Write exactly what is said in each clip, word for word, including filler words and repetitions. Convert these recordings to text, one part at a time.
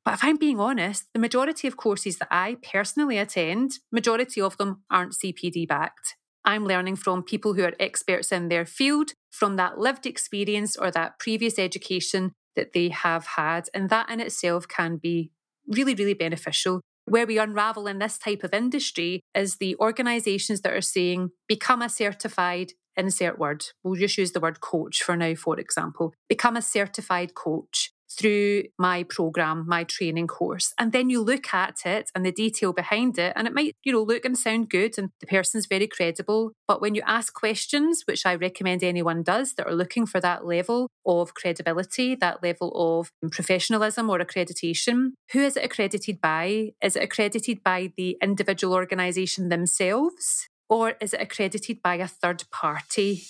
But if I'm being honest, the majority of courses that I personally attend, majority of them aren't C P D backed. I'm learning from people who are experts in their field, from that lived experience or that previous education that they have had. And that in itself can be really, really beneficial. Where we unravel in this type of industry is the organisations that are saying, become a certified, insert word, we'll just use the word coach for now, for example, become a certified coach through my program, my training course. And then you look at it and the detail behind it, and it might, you know, look and sound good and the person's very credible. But when you ask questions, which I recommend anyone does that are looking for that level of credibility, that level of professionalism or accreditation, who is it accredited by? Is it accredited by the individual organisation themselves? Or is it accredited by a third party?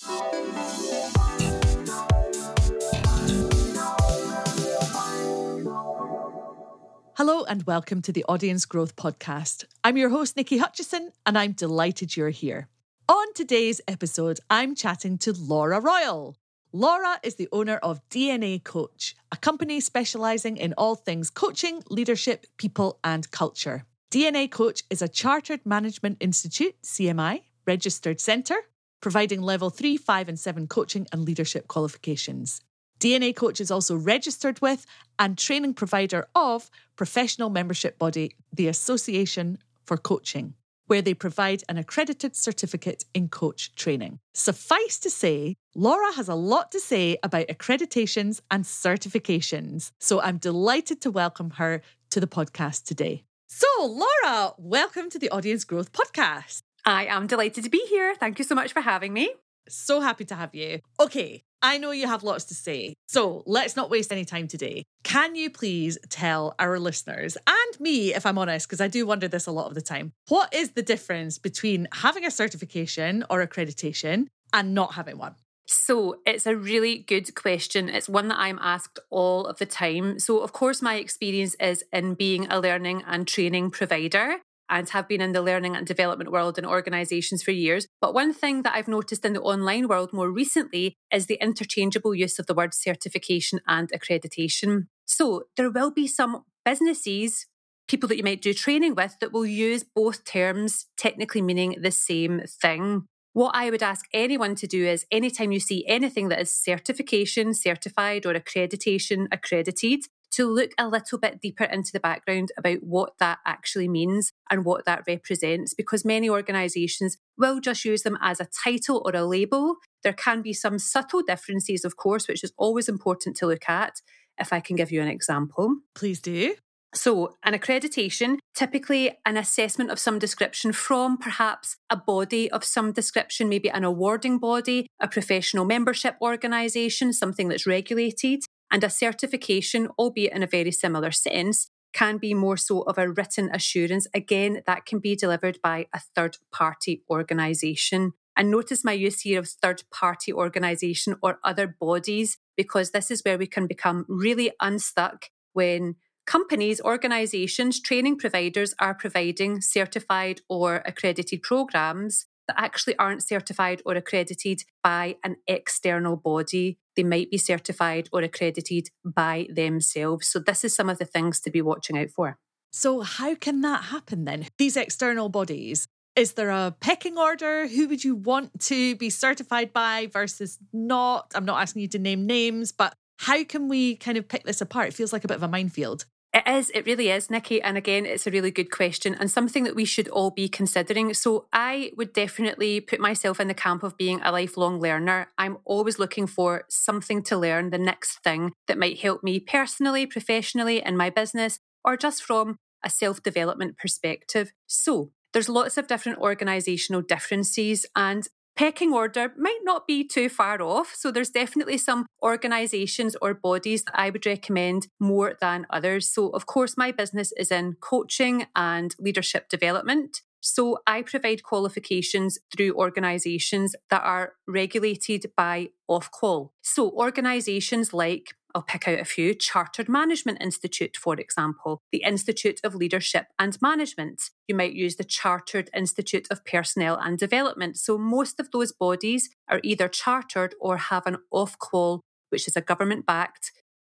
Hello and welcome to the Audience Growth Podcast. I'm your host, Nikki Hutchison, and I'm delighted you're here. On today's episode, I'm chatting to Laura Royal. Laura is the owner of D N A Coach, a company specialising in all things coaching, leadership, people and culture. D N A Coach is a Chartered Management Institute, C M I, registered centre, providing level three, five and seven coaching and leadership qualifications. D N A Coach is also registered with and training provider of professional membership body, the Association for Coaching, where they provide an accredited certificate in coach training. Suffice to say, Laura has a lot to say about accreditations and certifications, so I'm delighted to welcome her to the podcast today. So, Laura, welcome to the Audience Growth Podcast. I am delighted to be here. Thank you so much for having me. So happy to have you. Okay, I know you have lots to say, so let's not waste any time today. Can you please tell our listeners, and me, if I'm honest, because I do wonder this a lot of the time, what is the difference between having a certification or accreditation and not having one? So it's a really good question. It's one that I'm asked all of the time. So of course, my experience is in being a learning and training provider, and have been in the learning and development world in organisations for years. But one thing that I've noticed in the online world more recently is the interchangeable use of the word certification and accreditation. So there will be some businesses, people that you might do training with, that will use both terms, technically meaning the same thing. What I would ask anyone to do is anytime you see anything that is certification, certified or accreditation, accredited, to look a little bit deeper into the background about what that actually means and what that represents, because many organisations will just use them as a title or a label. There can be some subtle differences, of course, which is always important to look at. If I can give you an example. Please do. So an accreditation, typically an assessment of some description from perhaps a body of some description, maybe an awarding body, a professional membership organisation, something that's regulated. And a certification, albeit in a very similar sense, can be more so of a written assurance. Again, that can be delivered by a third-party organisation. And notice my use here of third-party organisation or other bodies, because this is where we can become really unstuck when companies, organisations, training providers are providing certified or accredited programmes that actually aren't certified or accredited by an external body. They might be certified or accredited by themselves. So this is some of the things to be watching out for. So how can that happen then? These external bodies, is there a pecking order? Who would you want to be certified by versus not? I'm not asking you to name names, but how can we kind of pick this apart? It feels like a bit of a minefield. It is, it really is, Nikki. And again, it's a really good question and something that we should all be considering. So I would definitely put myself in the camp of being a lifelong learner. I'm always looking for something to learn, the next thing that might help me personally, professionally, in my business, or just from a self-development perspective. So there's lots of different organisational differences, and pecking order might not be too far off. So there's definitely some organisations or bodies that I would recommend more than others. So of course, my business is in coaching and leadership development. So I provide qualifications through organisations that are regulated by Ofqual. So organisations like, I'll pick out a few, Chartered Management Institute, for example, the Institute of Leadership and Management. You might use the Chartered Institute of Personnel and Development. So most of those bodies are either chartered or have an Ofqual, which is a government-backed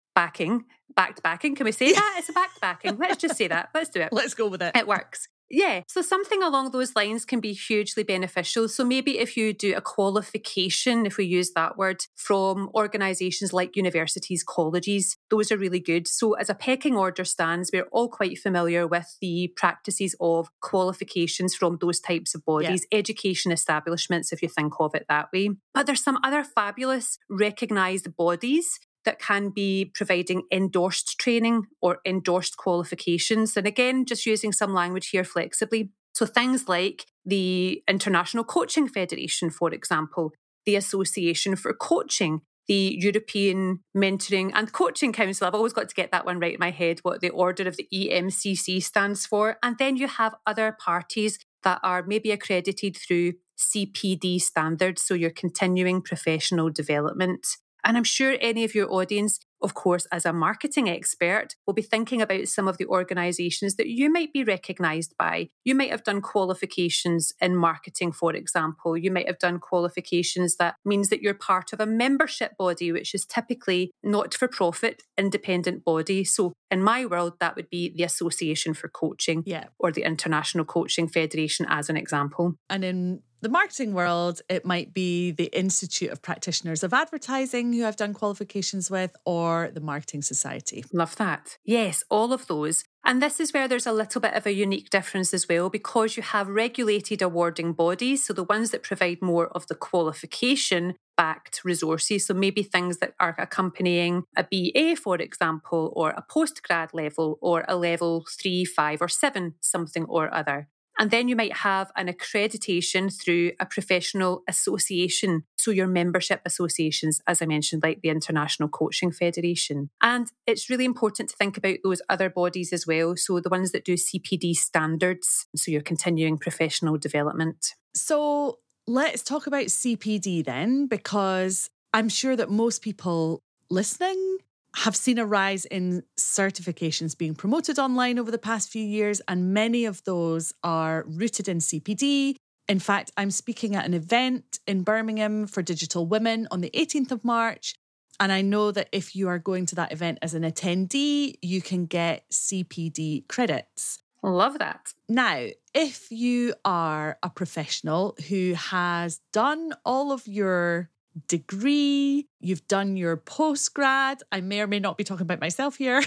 backing, backed backing. Can we say that? It's a backed backing. Let's just say that. Let's do it. Let's go with it. It works. Yeah. So something along those lines can be hugely beneficial. So maybe if you do a qualification, if we use that word, from organisations like universities, colleges, those are really good. So as a pecking order stands, we're all quite familiar with the practices of qualifications from those types of bodies, yeah. Education establishments, if you think of it that way. But there's some other fabulous recognised bodies that can be providing endorsed training or endorsed qualifications. And again, just using some language here flexibly. So things like the International Coaching Federation, for example, the Association for Coaching, the European Mentoring and Coaching Council. I've always got to get that one right in my head, what the order of the E M C C stands for. And then you have other parties that are maybe accredited through C P D standards, so your continuing professional development. And I'm sure any of your audience, of course, as a marketing expert, will be thinking about some of the organisations that you might be recognised by. You might have done qualifications in marketing, for example. You might have done qualifications that means that you're part of a membership body, which is typically not-for-profit, independent body. So in my world, that would be the Association for Coaching, yeah. or the International Coaching Federation as an example. And in the marketing world, it might be the Institute of Practitioners of Advertising who I've done qualifications with, or the Marketing Society. Love that. Yes, all of those. And this is where there's a little bit of a unique difference as well, because you have regulated awarding bodies, so the ones that provide more of the qualification-backed resources, so maybe things that are accompanying a B A, for example, or a postgrad level, or a level three, five, or seven, something or other. And then you might have an accreditation through a professional association. So your membership associations, as I mentioned, like the International Coaching Federation. And it's really important to think about those other bodies as well. So the ones that do C P D standards, so your continuing professional development. So let's talk about C P D then, because I'm sure that most people listening have seen a rise in certifications being promoted online over the past few years, and many of those are rooted in C P D. In fact, I'm speaking at an event in Birmingham for Digital Women on the eighteenth of March, and I know that if you are going to that event as an attendee, you can get C P D credits. Love that. Now, if you are a professional who has done all of your degree, you've done your postgrad, I may or may not be talking about myself here.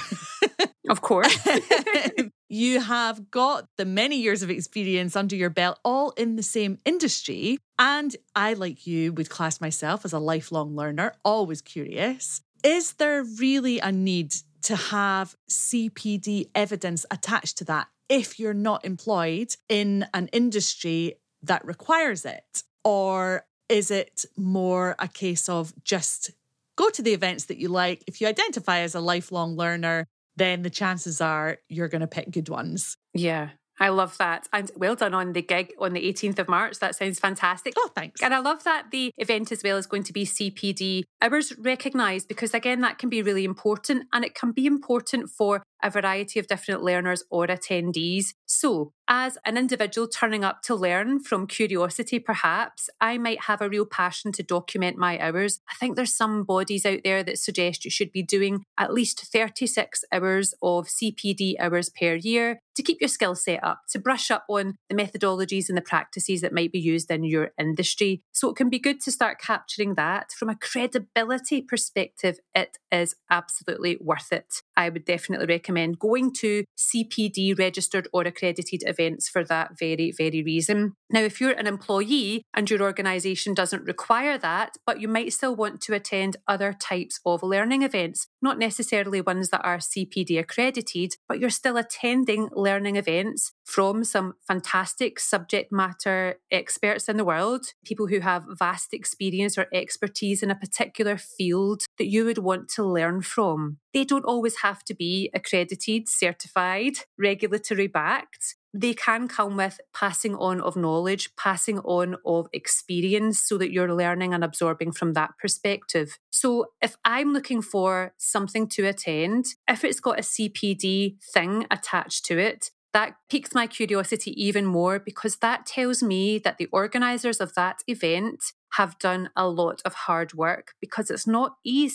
Of course. You have got the many years of experience under your belt, all in the same industry. And I, like you, would class myself as a lifelong learner, always curious. Is there really a need to have C P D evidence attached to that if you're not employed in an industry that requires it? Or is it more a case of just go to the events that you like? If you identify as a lifelong learner, then the chances are you're going to pick good ones. Yeah, I love that. And well done on the gig on the eighteenth of March. That sounds fantastic. Oh, thanks. And I love that the event as well is going to be C P D hours recognised, because again, that can be really important, and it can be important for a variety of different learners or attendees. So as an individual turning up to learn from curiosity, perhaps, I might have a real passion to document my hours. I think there's some bodies out there that suggest you should be doing at least thirty-six hours of C P D hours per year to keep your skill set up, to brush up on the methodologies and the practices that might be used in your industry. So it can be good to start capturing that. From a credibility perspective, it is absolutely worth it. I would definitely recommend going to C P D registered or accredited events for that very, very reason. Now, if you're an employee and your organisation doesn't require that, but you might still want to attend other types of learning events, not necessarily ones that are C P D accredited, but you're still attending learning events from some fantastic subject matter experts in the world, people who have vast experience or expertise in a particular field that you would want to learn from. They don't always have to be accredited, certified, regulatory backed. They can come with passing on of knowledge, passing on of experience, so that you're learning and absorbing from that perspective. So if I'm looking for something to attend, if it's got a C P D thing attached to it, that piques my curiosity even more, because that tells me that the organisers of that event have done a lot of hard work, because it's not easy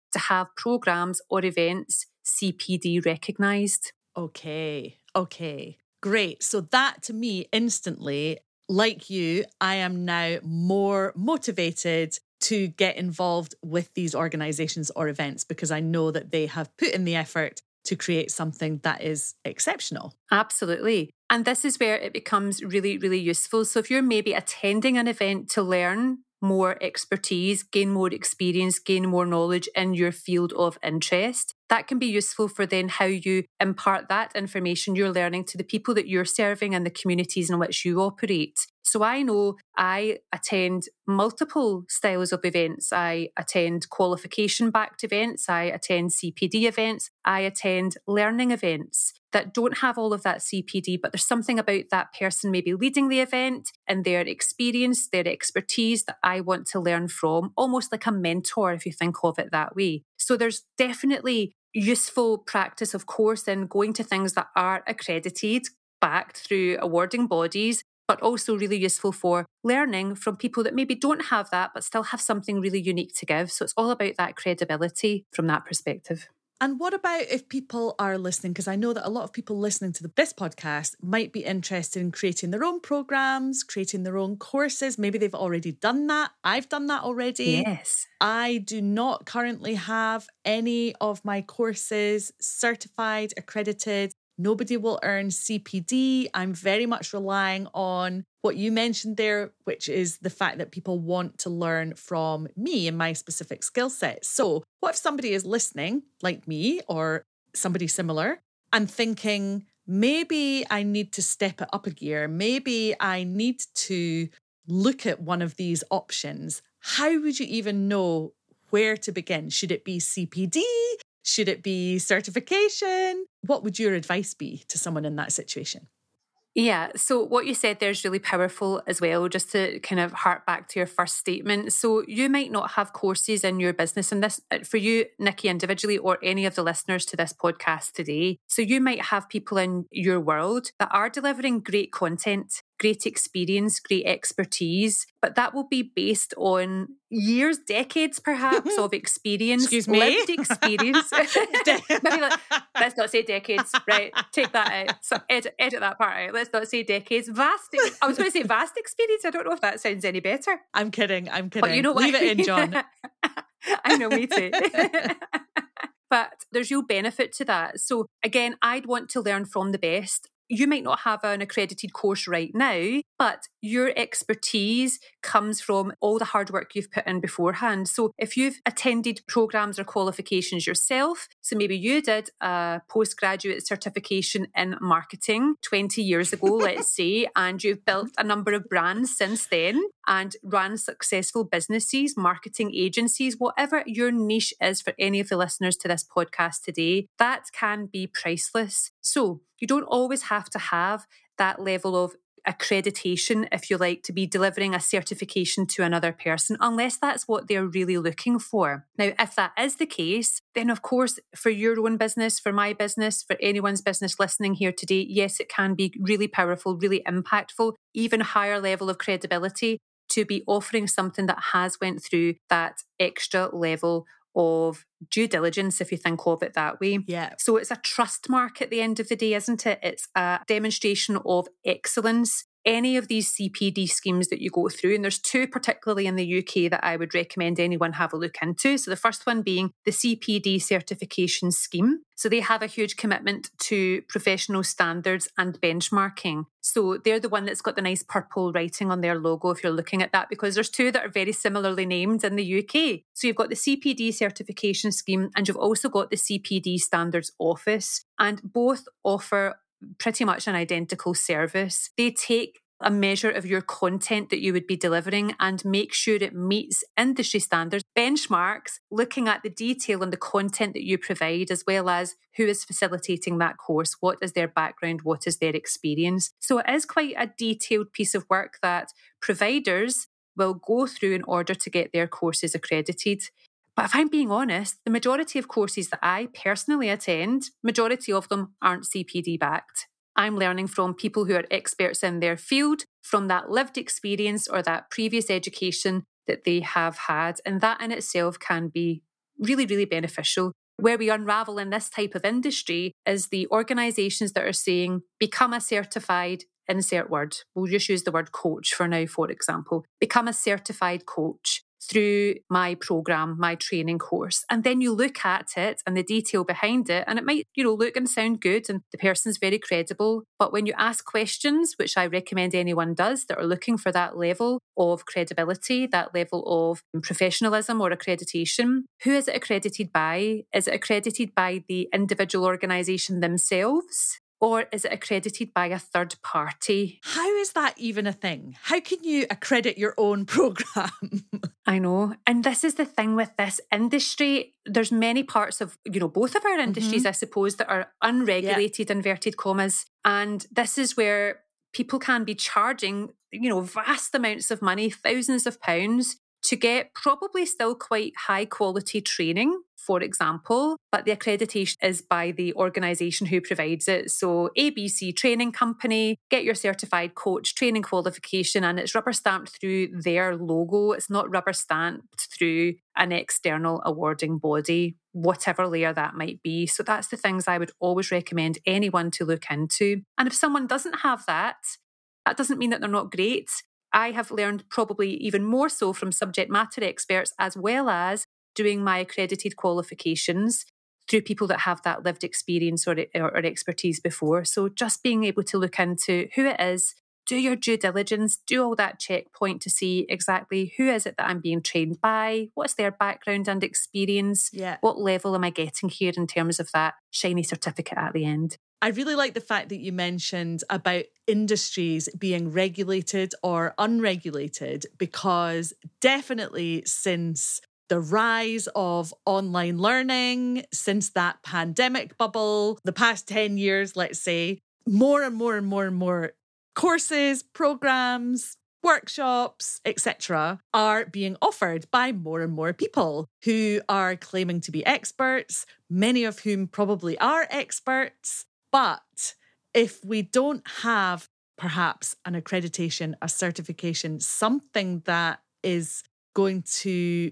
to have programmes or events C P D recognised. Okay, okay, great. So that to me instantly, like you, I am now more motivated to get involved with these organisations or events because I know that they have put in the effort to create something that is exceptional. Absolutely. And this is where it becomes really, really useful. So if you're maybe attending an event to learn more expertise, gain more experience, gain more knowledge in your field of interest, that can be useful for then how you impart that information you're learning to the people that you're serving and the communities in which you operate. So I know I attend multiple styles of events. I attend qualification-backed events. I attend C P D events. I attend learning events that don't have all of that C P D, but there's something about that person maybe leading the event and their experience, their expertise that I want to learn from, almost like a mentor if you think of it that way. So there's definitely useful practice, of course, in going to things that are accredited, backed through awarding bodies, but also really useful for learning from people that maybe don't have that, but still have something really unique to give. So it's all about that credibility from that perspective. And what about if people are listening? Because I know that a lot of people listening to this podcast might be interested in creating their own programs, creating their own courses. Maybe they've already done that. I've done that already. Yes. I do not currently have any of my courses certified, accredited. Nobody will earn C P D. I'm very much relying on what you mentioned there, which is the fact that people want to learn from me and my specific skill set. So what if somebody is listening, like me or somebody similar, and thinking, maybe I need to step it up a gear. Maybe I need to look at one of these options. How would you even know where to begin? Should it be C P D? Should it be certification? What would your advice be to someone in that situation? Yeah, so what you said there is really powerful as well, just to kind of hark back to your first statement. So you might not have courses in your business, and this for you, Nikki, individually, or any of the listeners to this podcast today. So you might have people in your world that are delivering great content, great experience, great expertise, but that will be based on years, decades perhaps of experience. Excuse me? Lived experience. Maybe like, let's not say decades, right? Take that out. So edit, edit that part out. Let's not say decades. Vast, I was going to say vast experience. I don't know if that sounds any better. I'm kidding, I'm kidding. But you know what? Leave it in, John. I know, me too. But there's real benefit to that. So again, I'd want to learn from the best. You might not have an accredited course right now, but your expertise comes from all the hard work you've put in beforehand. So if you've attended programs or qualifications yourself, so maybe you did a postgraduate certification in marketing twenty years ago, let's say, and you've built a number of brands since then and run successful businesses, marketing agencies, whatever your niche is for any of the listeners to this podcast today, that can be priceless. So you don't always have to have that level of accreditation, if you like, to be delivering a certification to another person, unless that's what they're really looking for. Now, if that is the case, then of course, for your own business, for my business, for anyone's business listening here today, yes, it can be really powerful, really impactful, even higher level of credibility to be offering something that has went through that extra level of due diligence, if you think of it that way. Yeah. So it's a trust mark at the end of the day, isn't it? It's a demonstration of excellence. Any of these C P D schemes that you go through, and there's two particularly in the U K that I would recommend anyone have a look into. So the first one being the C P D certification scheme. So they have a huge commitment to professional standards and benchmarking. So they're the one that's got the nice purple writing on their logo if you're looking at that, because there's two that are very similarly named in the U K. So you've got the C P D certification scheme and you've also got the C P D standards office, and both offer pretty much an identical service. They take a measure of your content that you would be delivering and make sure it meets industry standards, benchmarks, looking at the detail and the content that you provide, as well as who is facilitating that course, what is their background, what is their experience. So it is quite a detailed piece of work that providers will go through in order to get their courses accredited. But if I'm being honest, the majority of courses that I personally attend, majority of them aren't C P D backed. I'm learning from people who are experts in their field, from that lived experience or that previous education that they have had. And that in itself can be really, really beneficial. Where we unravel in this type of industry is the organisations that are saying, become a certified, insert word, we'll just use the word coach for now, for example, become a certified coach through my program, my training course. And then you look at it and the detail behind it, and it might, you know, look and sound good and the person's very credible. But when you ask questions, which I recommend anyone does that are looking for that level of credibility, that level of professionalism or accreditation, who is it accredited by? Is it accredited by the individual organisation themselves? Or is it accredited by a third party? How is that even a thing? How can you accredit your own programme? I know. And this is the thing with this industry. There's many parts of, you know, both of our industries, mm-hmm. I suppose, that are unregulated, yeah. inverted commas. And this is where people can be charging, you know, vast amounts of money, thousands of pounds, to get probably still quite high quality training, for example, but the accreditation is by the organisation who provides it. So A B C Training Company, get your certified coach training qualification, and it's rubber stamped through their logo. It's not rubber stamped through an external awarding body, whatever layer that might be. So that's the things I would always recommend anyone to look into. And if someone doesn't have that, that doesn't mean that they're not great. I have learned probably even more so from subject matter experts, as well as doing my accredited qualifications through people that have that lived experience or, or expertise before. So just being able to look into who it is, do your due diligence, do all that checkpoint to see exactly who is it that I'm being trained by, what's their background and experience, yeah. what level am I getting here in terms of that shiny certificate at the end. I really like the fact that you mentioned about industries being regulated or unregulated, because definitely since the rise of online learning, since that pandemic bubble, the past ten years, let's say, more and more and more and more courses, programs, workshops, et cetera are being offered by more and more people who are claiming to be experts, many of whom probably are experts. But if we don't have perhaps an accreditation, a certification, something that is going to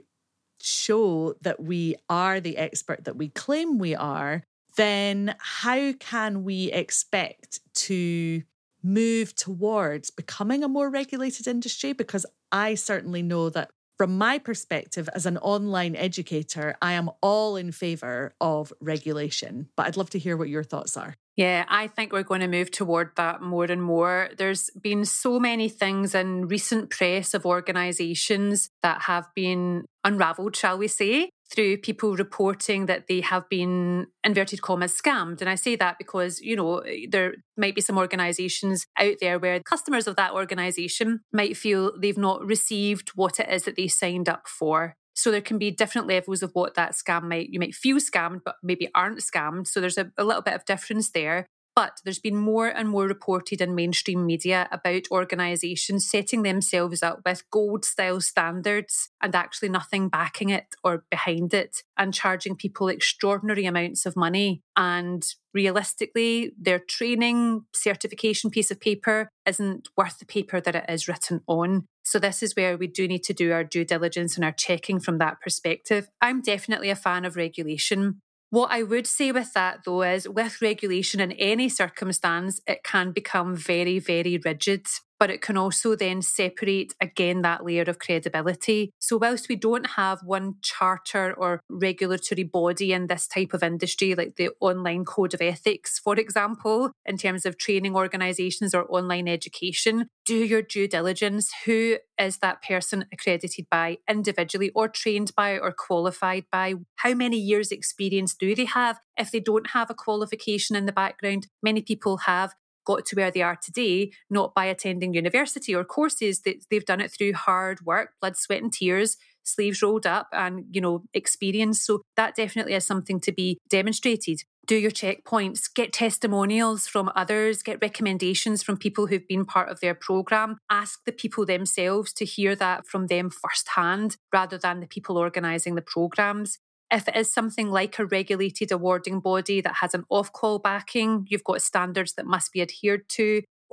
show that we are the expert that we claim we are, then how can we expect to move towards becoming a more regulated industry? Because I certainly know that from my perspective as an online educator, I am all in favour of regulation. But I'd love to hear what your thoughts are. Yeah, I think we're going to move toward that more and more. There's been so many things in recent press of organisations that have been unravelled, shall we say, through people reporting that they have been, inverted commas, scammed. And I say that because, you know, there might be some organisations out there where customers of that organisation might feel they've not received what it is that they signed up for. So there can be different levels of what that scam might, you might feel scammed, but maybe aren't scammed. So there's a, a little bit of difference there. But there's been more and more reported in mainstream media about organisations setting themselves up with gold-style standards and actually nothing backing it or behind it, and charging people extraordinary amounts of money. And realistically, their training certification piece of paper isn't worth the paper that it is written on. So this is where we do need to do our due diligence and our checking from that perspective. I'm definitely a fan of regulation. What I would say with that, though, is with regulation in any circumstance, it can become very, very rigid, but it can also then separate, again, that layer of credibility. So whilst we don't have one charter or regulatory body in this type of industry, like the Online Code of Ethics, for example, in terms of training organisations or online education, do your due diligence. Who is that person accredited by individually, or trained by, or qualified by? How many years experience do they have? If they don't have a qualification in the background, many people have got to where they are today, not by attending university or courses. They've done it through hard work, blood, sweat and tears, sleeves rolled up, and, you know, experience. So that definitely is something to be demonstrated. Do your checkpoints, get testimonials from others, get recommendations from people who've been part of their programme. Ask the people themselves to hear that from them firsthand, rather than the people organising the programmes. If it is something like a regulated awarding body that has an off-call backing, you've got standards that must be adhered to.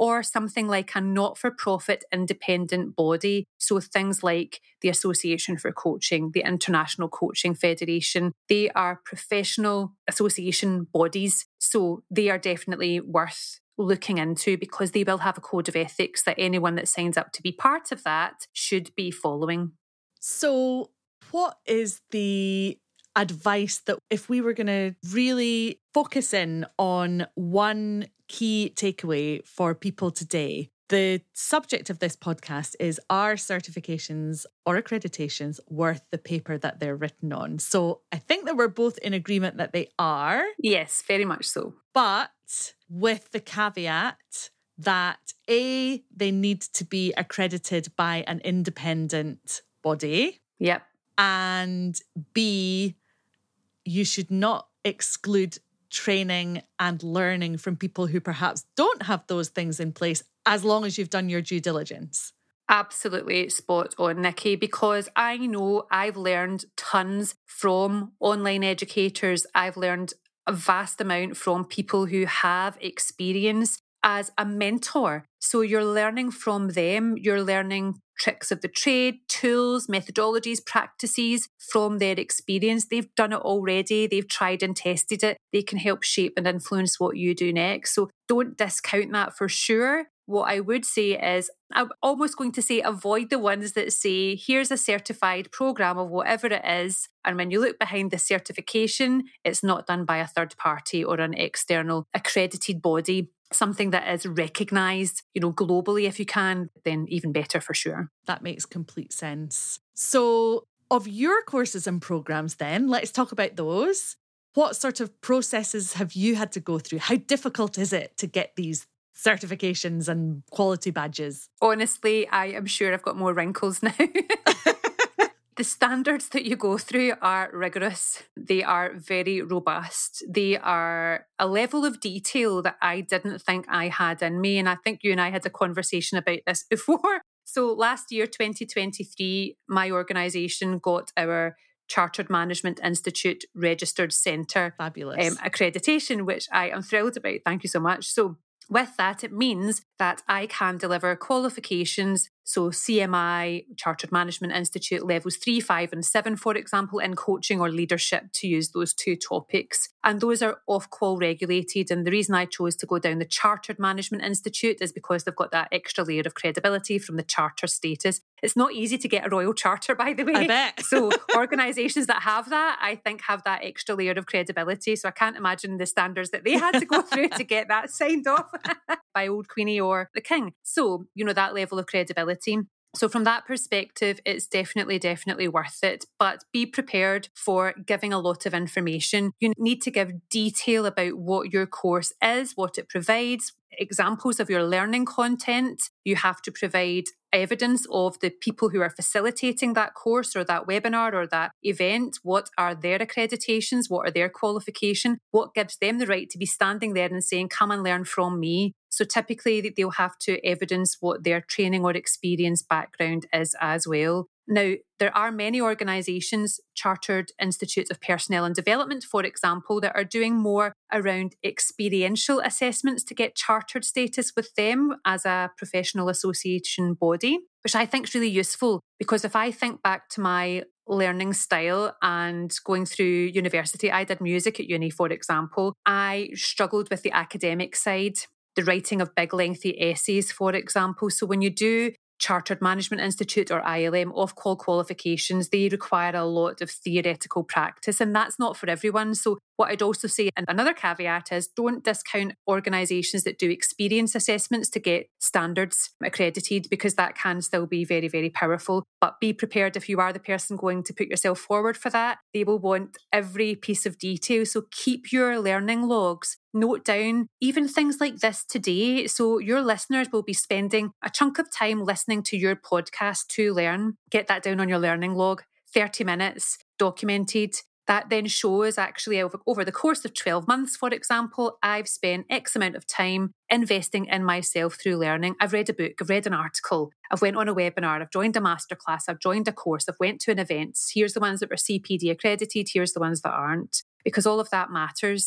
or something like a not-for-profit independent body. So things like the Association for Coaching, the International Coaching Federation, they are professional association bodies. So they are definitely worth looking into because they will have a code of ethics that anyone that signs up to be part of that should be following. So what is the advice that if we were going to really focus in on one key takeaway for people today? The subject of this podcast is, are certifications or accreditations worth the paper that they're written on? So I think that we're both in agreement that they are. Yes, very much so. But with the caveat that A, they need to be accredited by an independent body. Yep. And B, you should not exclude training and learning from people who perhaps don't have those things in place, as long as you've done your due diligence. Absolutely spot on, Nikki, because I know I've learned tons from online educators. I've learned a vast amount from people who have experience as a mentor. So you're learning from them, you're learning tricks of the trade, tools, methodologies, practices from their experience. They've done it already. They've tried and tested it. They can help shape and influence what you do next. So don't discount that for sure. What I would say is, I'm almost going to say avoid the ones that say, here's a certified program of whatever it is. And when you look behind the certification, it's not done by a third party or an external accredited body, something that is recognised, you know, globally if you can, then even better for sure. That makes complete sense. So of your courses and programs then, let's talk about those. What sort of processes have you had to go through? How difficult is it to get these certifications and quality badges? Honestly, I am sure I've got more wrinkles now. The standards that you go through are rigorous. They are very robust. They are a level of detail that I didn't think I had in me. And I think you and I had a conversation about this before. So last year, twenty twenty-three, my organisation got our Chartered Management Institute Registered Centre Fabulous. Um, accreditation, which I am thrilled about. Thank you so much. So with that, it means that I can deliver qualifications, so C M I, Chartered Management Institute, levels three, five and seven, for example, in coaching or leadership, to use those two topics. And those are Ofqual regulated. And the reason I chose to go down the Chartered Management Institute is because they've got that extra layer of credibility from the charter status. It's not easy to get a royal charter, by the way. I bet. So organisations that have that, I think, have that extra layer of credibility. So I can't imagine the standards that they had to go through to get that signed off by Old Queenie or the King. So, you know, that level of credibility. So from that perspective, it's definitely, definitely worth it. But be prepared for giving a lot of information. You need to give detail about what your course is, what it provides, examples of your learning content. You have to provide evidence of the people who are facilitating that course or that webinar or that event. What are their accreditations? What are their qualifications? What gives them the right to be standing there and saying, come and learn from me? So typically they'll have to evidence what their training or experience background is as well. Now, there are many organisations, Chartered Institutes of Personnel and Development, for example, that are doing more around experiential assessments to get chartered status with them as a professional association body, which I think is really useful. Because if I think back to my learning style and going through university, I did music at uni, for example. I struggled with the academic side, the writing of big lengthy essays, for example. So when you do Chartered Management Institute or I L M Ofqual qualifications, they require a lot of theoretical practice, and that's not for everyone. So what I'd also say, and another caveat is, don't discount organisations that do experience assessments to get standards accredited, because that can still be very, very powerful. But be prepared if you are the person going to put yourself forward for that. They will want every piece of detail. So keep your learning logs. Note down even things like this today. So your listeners will be spending a chunk of time listening to your podcast to learn. Get that down on your learning log, thirty minutes, documented. That then shows actually over, over the course of twelve months, for example, I've spent X amount of time investing in myself through learning. I've read a book, I've read an article, I've went on a webinar, I've joined a masterclass, I've joined a course, I've went to an event. Here's the ones that were C P D accredited, here's the ones that aren't, because all of that matters.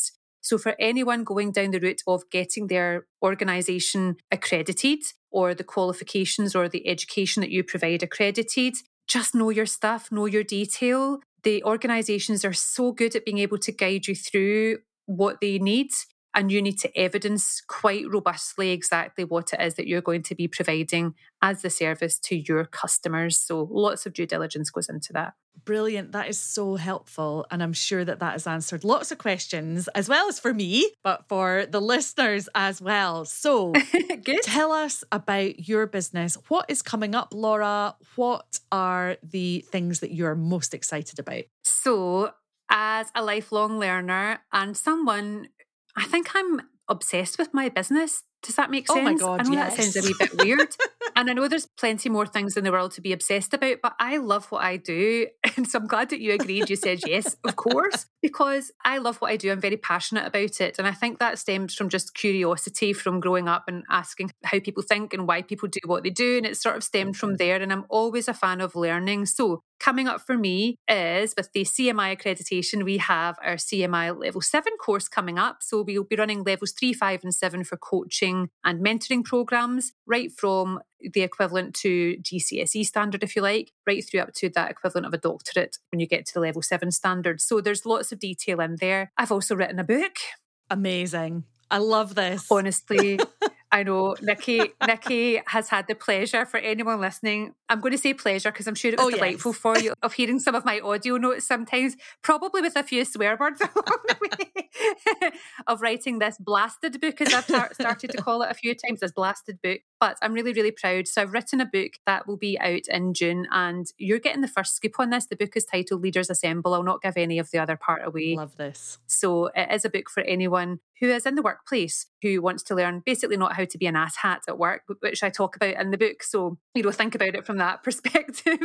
So for anyone going down the route of getting their organisation accredited or the qualifications or the education that you provide accredited, just know your stuff, know your detail. The organisations are so good at being able to guide you through what they need, and you need to evidence quite robustly exactly what it is that you're going to be providing as the service to your customers. So lots of due diligence goes into that. Brilliant. That is so helpful. And I'm sure that that has answered lots of questions, as well as for me, but for the listeners as well. So Good. Tell us about your business. What is coming up, Laura? What are the things that you're most excited about? So as a lifelong learner and someone, I think I'm obsessed with my business. Does that make sense? Oh my God, I know yes. that sounds a wee bit weird. And I know there's plenty more things in the world to be obsessed about, but I love what I do. And so I'm glad that you agreed. You said yes, of course, because I love what I do. I'm very passionate about it. And I think that stems from just curiosity from growing up and asking how people think and why people do what they do. And it sort of stemmed from there. And I'm always a fan of learning. So coming up for me is with the C M I accreditation, we have our C M I level seven course coming up. So we'll be running levels three, five and seven for coaching and mentoring programs, right from the equivalent to G C S E standard, if you like, right through up to that equivalent of a doctorate when you get to the level seven standard. So there's lots of detail in there. I've also written a book. Amazing. I love this. Honestly, I know Nikki Nikki has had the pleasure, for anyone listening, I'm going to say pleasure because I'm sure it was oh, delightful yes. for you, of hearing some of my audio notes sometimes, probably with a few swear words along the way, of writing this blasted book, as I've tar- started to call it a few times, this blasted book. But I'm really, really proud. So I've written a book that will be out in June, and you're getting the first scoop on this. The book is titled Leaders Assemble. I'll not give any of the other part away. Love this. So it is a book for anyone who is in the workplace, who wants to learn basically not how to be an asshat at work, which I talk about in the book. So, you know, think about it from that perspective.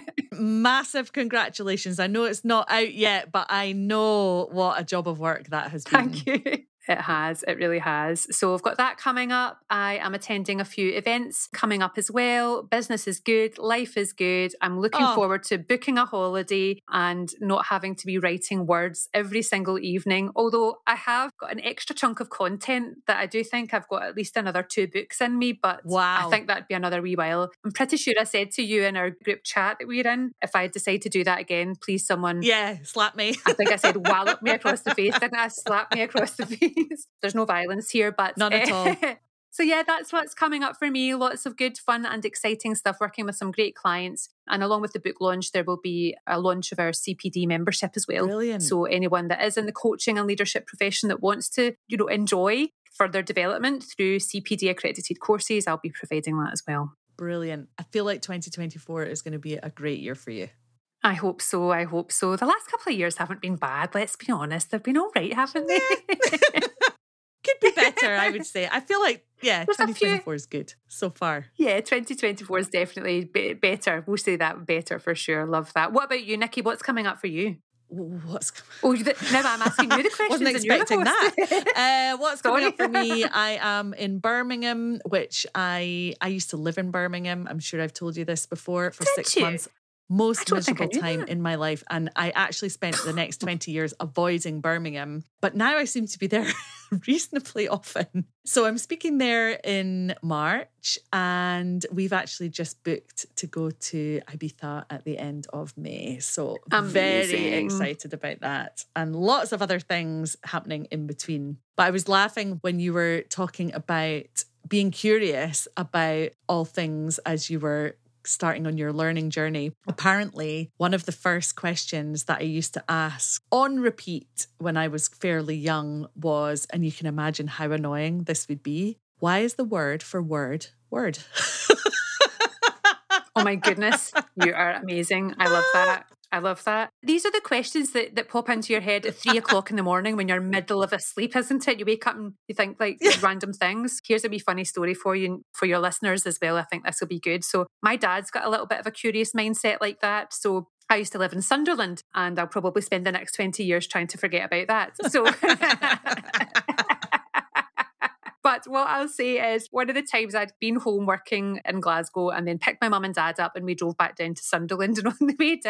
Massive congratulations. I know it's not out yet, but I know what a job of work that has been. Thank you. It has. It really has. So I've got that coming up. I am attending a few events coming up as well. Business is good. Life is good. I'm looking oh. forward to booking a holiday and not having to be writing words every single evening. Although I have got an extra chunk of content that I do think I've got at least another two books in me. But wow. I think that'd be another wee while. I'm pretty sure I said to you in our group chat that we're in, if I decide to do that again, please someone... Yeah, slap me. I think I said wallop me across the face, didn't I? Slap me across the face. There's no violence here, but none at all. So yeah, that's what's coming up for me. Lots of good, fun and exciting stuff, working with some great clients. And along with the book launch, there will be a launch of our C P D membership as well. Brilliant. So anyone that is in the coaching and leadership profession that wants to, you know, enjoy further development through C P D accredited courses, I'll be providing that as well. Brilliant. I feel like twenty twenty-four is going to be a great year for you. I hope so. I hope so. The last couple of years haven't been bad. Let's be honest. They've been all right, haven't they? Could be better, I would say. I feel like, yeah, There's twenty twenty-four is good so far. Yeah, twenty twenty-four is definitely be- better. We'll say that, better for sure. Love that. What about you, Nikki? What's coming up for you? What's Oh, you, now I'm asking you the questions. Wasn't expecting that. Uh, what's Sorry. coming up for me? I am in Birmingham, which I I used to live in Birmingham. I'm sure I've told you this before for Did six you? months. Most miserable knew time that. in my life. And I actually spent the next twenty years avoiding Birmingham. But now I seem to be there reasonably often. So I'm speaking there in March, and we've actually just booked to go to Ibiza at the end of May. So very Amazing. excited about that. And lots of other things happening in between. But I was laughing when you were talking about being curious about all things as you were starting on your learning journey. Apparently, one of the first questions that I used to ask on repeat when I was fairly young was, and you can imagine how annoying this would be, why is the word for word word? Oh my goodness, you are amazing. I love that. I love that. These are the questions that, that pop into your head at three o'clock in the morning when you're middle of a sleep, isn't it? You wake up and you think like Yeah. random things. Here's a wee funny story for you and for your listeners as well. I think this will be good. So my dad's got a little bit of a curious mindset like that. So I used to live in Sunderland, and I'll probably spend the next twenty years trying to forget about that. So... But what I'll say is, one of the times I'd been home working in Glasgow and then picked my mum and dad up and we drove back down to Sunderland, and on the way down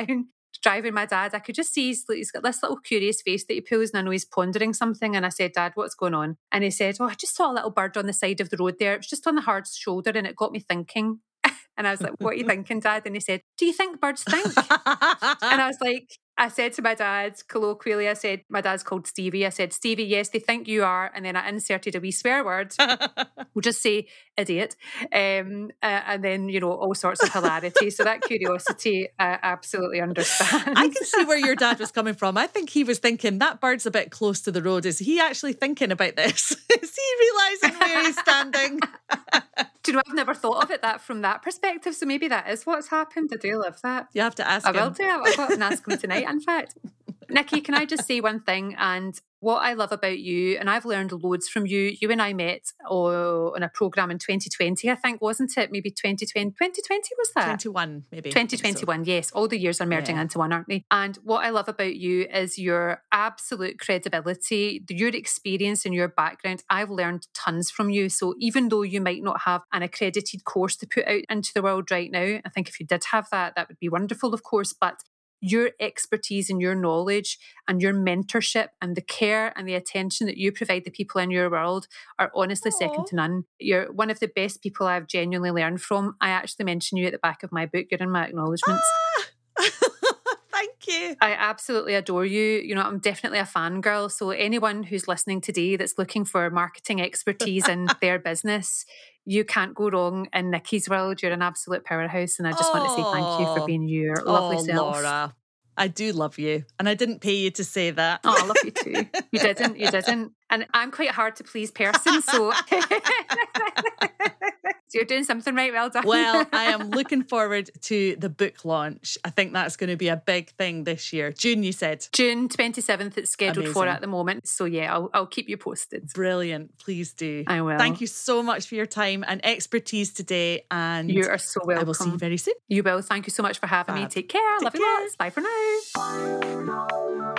driving my dad, I could just see he's, he's got this little curious face that he pulls, and I know he's pondering something. And I said, Dad, what's going on? And he said, oh, I just saw a little bird on the side of the road there. It was just on the hard shoulder, and it got me thinking. And I was like, what are you thinking, Dad? And he said, do you think birds think? And I was like, I said to my dad, colloquially, I said, my dad's called Stevie. I said, Stevie, yes, they think you are. And then I inserted a wee swear word. We'll just say idiot. Um, uh, and then, you know, all sorts of hilarity. So that curiosity, I absolutely understand. I can see where your dad was coming from. I think he was thinking, that bird's a bit close to the road. Is he actually thinking about this? Is he realising where he's standing? Do you know, I've never thought of it that from that perspective. So maybe that is what's happened. I do love that. You have to ask I him. will do. I'll go and ask him tonight, in fact. Nikki, can I just say one thing? And what I love about you, and I've learned loads from you. You and I met oh, on a programme in twenty twenty, I think, wasn't it? Maybe twenty twenty. twenty twenty was that? twenty-one, maybe. twenty twenty-one, so. Yes. All the years are merging yeah. into one, aren't they? And what I love about you is your absolute credibility, your experience and your background. I've learned tons from you. So even though you might not have an accredited course to put out into the world right now, I think if you did have that, that would be wonderful, of course. But your expertise and your knowledge and your mentorship and the care and the attention that you provide the people in your world are honestly Aww. second to none. You're one of the best people I've genuinely learned from. I actually mention you at the back of my book. You're in my acknowledgements. Ah! Thank you. I absolutely adore you. You know, I'm definitely a fangirl. So anyone who's listening today that's looking for marketing expertise in their business, you can't go wrong in Nikki's world. You're an absolute powerhouse. And I just oh, want to say thank you for being your lovely oh, self. Laura, I do love you. And I didn't pay you to say that. Oh, I love you too. You didn't. You didn't. And I'm quite a hard to please person. So... So you're doing something right. Well done. Well, I am looking forward to the book launch. I think that's going to be a big thing this year. June, you said? June twenty-seventh it's scheduled Amazing. for at the moment. So yeah, I'll, I'll keep you posted. Brilliant. Please do. I will. Thank you so much for your time and expertise today. And you are so welcome. I will see you very soon. You will. Thank you so much for having Fab. me. Take care. Take Love care. you lots. Bye for now.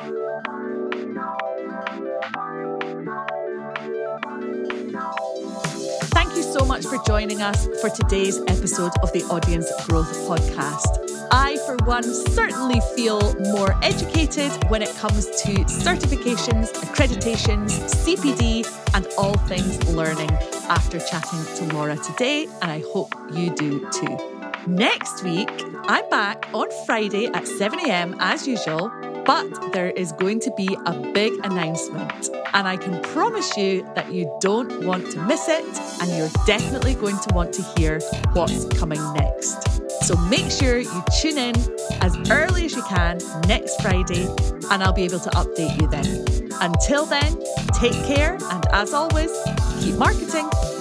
Thank you so much for joining us for today's episode of the Audience Growth Podcast. I, for one, certainly feel more educated when it comes to certifications, accreditations, C P D, and all things learning after chatting to Laura today, and I hope you do too. Next week, I'm back on Friday at seven a.m. as usual, but there is going to be a big announcement, and I can promise you that you don't want to miss it, and you're definitely going to want to hear what's coming next. So make sure you tune in as early as you can next Friday, and I'll be able to update you then. Until then, take care, and as always, keep marketing.